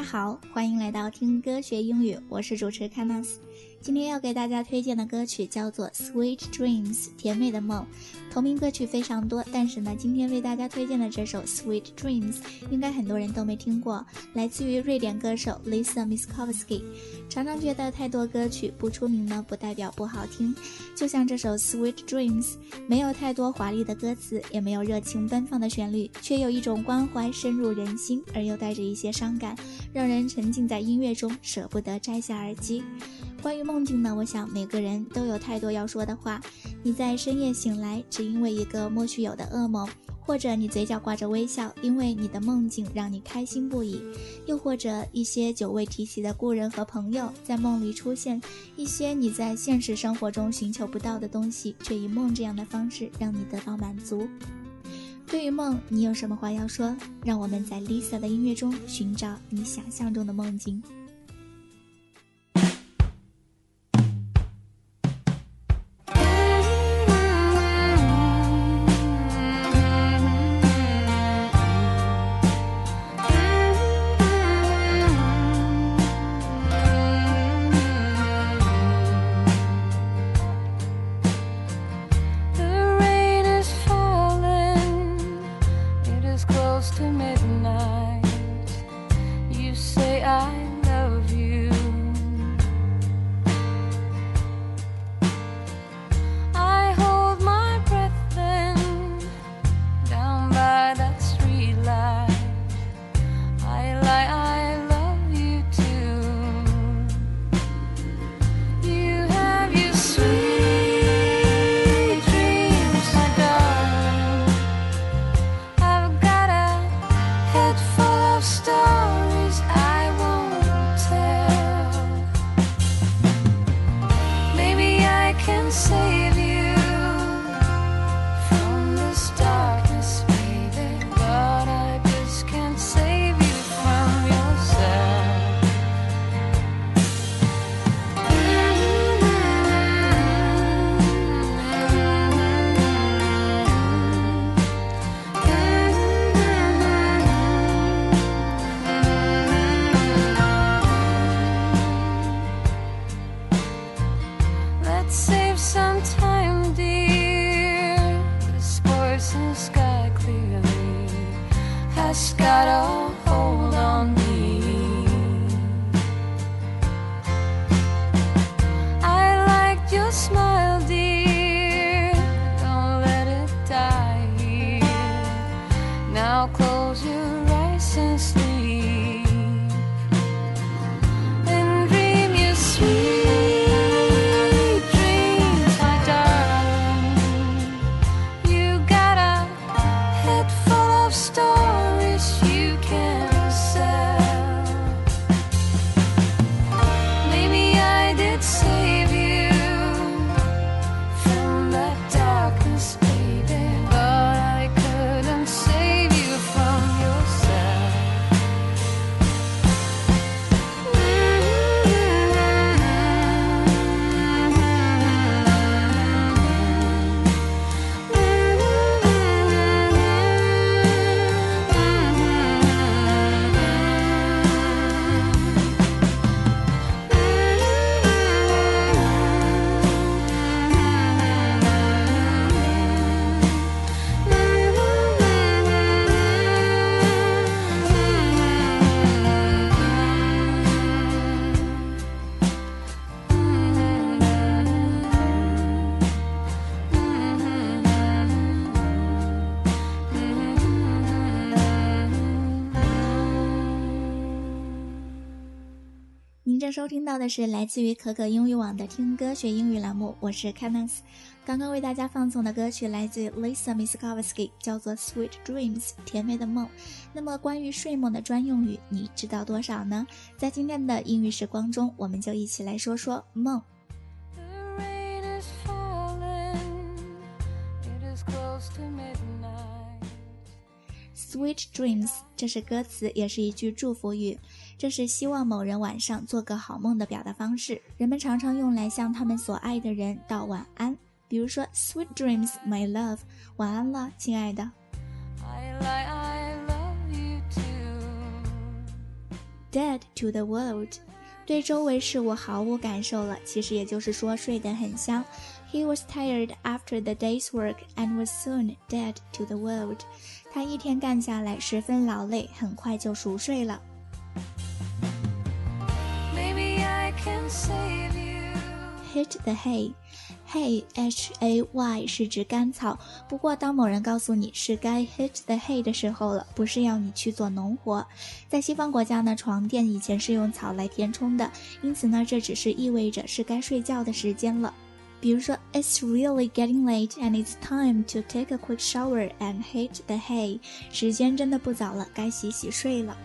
家好，欢迎来到听歌学英语，我是主持 Kamas。 今天要给大家推荐的歌曲叫做 Sweet Dreams 甜美的梦。同名歌曲非常多，但是呢，今天为大家推荐的这首 Sweet Dreams 应该很多人都没听过，来自于瑞典歌手 Lisa Miskovsky。 常常觉得太多歌曲不出名呢，不代表不好听，就像这首 Sweet Dreams， 没有太多华丽的歌词，也没有热情奔放的旋律，却有一种关怀深入人心，而又带着一些伤感，让人沉浸在音乐中，舍不得摘下耳机。关于梦境呢，我想每个人都有太多要说的话。你在深夜醒来，只因为一个莫须有的噩梦，或者你嘴角挂着微笑，因为你的梦境让你开心不已，又或者一些久未提起的故人和朋友在梦里出现，一些你在现实生活中寻求不到的东西，却以梦这样的方式让你得到满足。对于梦，你有什么话要说？让我们在 Lisa 的音乐中寻找你想象中的梦境。 To midnight, you say I love you. I hold my breath then, down by that street light. I lie, I love you too. You have your sweet dreams, my darling. I've got a head full of stories I won't tell. Maybe I can save you from this darkness, baby, but I just can't save you from yourself. Let's save some time, dear. The sports and sky clearly has got a hold on me. I liked your smile, dear. Don't let it die here. Now close your eyes and sleep, and dream your sweet dreams, my darling. You got a head full of stories you can sell. Maybe I did save you from that darkness, baby, but I couldn't save you from yourself. 您正收听到的是来自于可可英语网的听歌学英语栏目，我是 Kamas。 刚刚为大家放送的歌曲来自于 Lisa Miskovsky， 叫做 Sweet Dreams 甜美的梦。那么关于睡梦的专用语你知道多少呢？在今天的英语时光中，我们就一起来说说梦。 The rain is falling, it is close to midnight. Sweet Dreams 这是歌词，也是一句祝福语，这是希望某人晚上做个好梦的表达方式，人们常常用来向他们所爱的人道晚安。比如说 Sweet dreams my love， 晚安了亲爱的。 I love you too. dead to the world， 对周围事物毫无感受了，其实也就是说睡得很香。He was tired after the day's work and was soon dead to the world， 他一天干下来十分劳累，很快就熟睡了。 Maybe I can save you. Hit the hay， hay H-A-Y 是指干草，不过当某人告诉你是该 hit the hay 的时候了，不是要你去做农活。在西方国家呢，床垫以前是用草来填充的，因此呢，这只是意味着是该睡觉的时间了。比如说 It's really getting late and it's time to take a quick shower and hit the hay， 时间真的不早了，该洗洗睡了。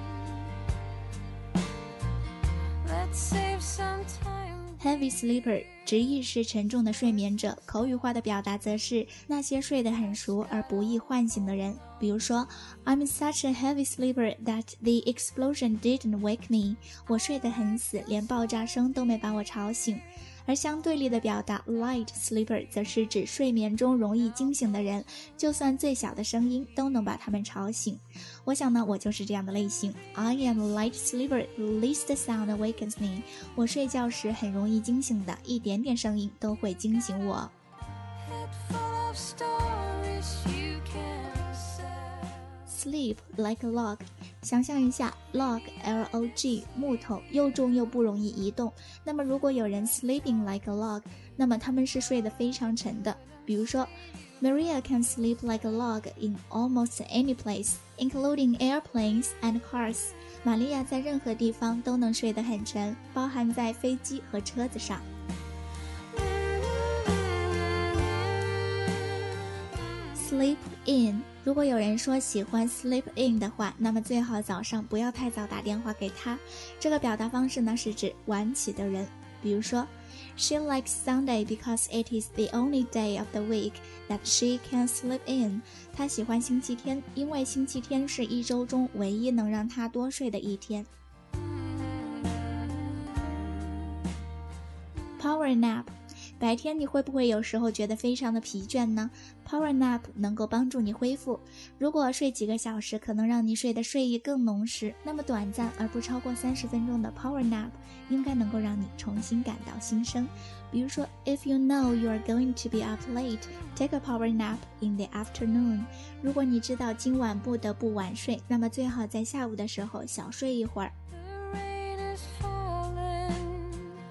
Let's save some time. Heavy sleeper 直译是沉重的睡眠者，口语化的表达则是那些睡得很熟而不易唤醒的人。比如说 I'm such a heavy sleeper that the explosion didn't wake me， 我睡得很死，连爆炸声都没把我吵醒。而相对立的表达 light sleeper 则是指睡眠中容易惊醒的人，就算最小的声音都能把他们吵醒。我想呢，我就是这样的类型。I am a light sleeper, least sound awakens me。 我睡觉时很容易惊醒的，一点点声音都会惊醒我。 Head full of stories you can sell. Sleep like a log， 想象一下 log L-O-G 木头，又重又不容易移动。那么如果有人 sleeping like a log， 那么他们是睡得非常沉的。比如说 Maria can sleep like a log in almost any place, including airplanes and cars。 玛利亚在任何地方都能睡得很沉，包含在飞机和车子上。Sleep in， 如果有人说喜欢 sleep in 的话，那么最好早上不要太早打电话给他。这个表达方式呢，是指晚起的人。比如说 She likes Sunday because it is the only day of the week that she can sleep in。 她喜欢星期天，因为星期天是一周中唯一能让她多睡的一天。Power nap，白天你会不会有时候觉得非常的疲倦呢？ Power nap 能够帮助你恢复。如果睡几个小时可能让你睡得睡意更浓时，那么短暂而不超过30分钟的 Power nap 应该能够让你重新感到新生。比如说 If you know you are going to be up late, take a power nap in the afternoon。 如果你知道今晚不得不晚睡，那么最好在下午的时候小睡一会儿。 The rain is falling.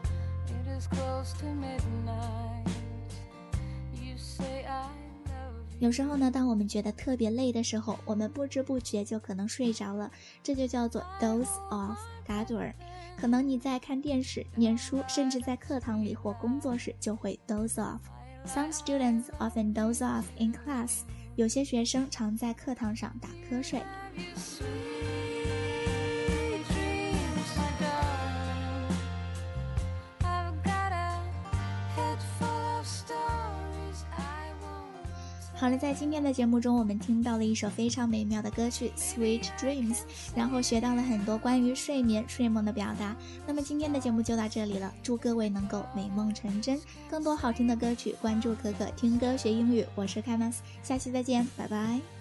It is close to midnight. You say I love you. 有时候呢，当我们觉得特别累的时候，我们不知不觉就可能睡着了，这就叫做 doze off 打盹儿。可能你在看电视、念书，甚至在课堂里或工作时就会 doze off。 Some students often doze off in class。 有些学生常在课堂上打瞌睡。 Sweet dreams, my darling. I've got a head full of stories I won't 好了，在今天的节目中，我们听到了一首非常美妙的歌曲 Sweet Dreams， 然后学到了很多关于睡眠、睡梦的表达。那么今天的节目就到这里了，祝各位能够美梦成真。更多好听的歌曲，关注可可听歌学英语，我是 Camas， 下期再见，拜拜。